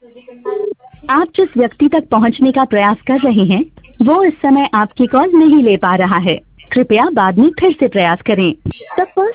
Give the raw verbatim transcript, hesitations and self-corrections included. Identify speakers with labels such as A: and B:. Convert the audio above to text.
A: आप जिस व्यक्ति तक पहुंचने का प्रयास कर रहे हैं वो इस समय आपकी कॉल नहीं ले पा रहा है। कृपया बाद में फिर से प्रयास करें। The person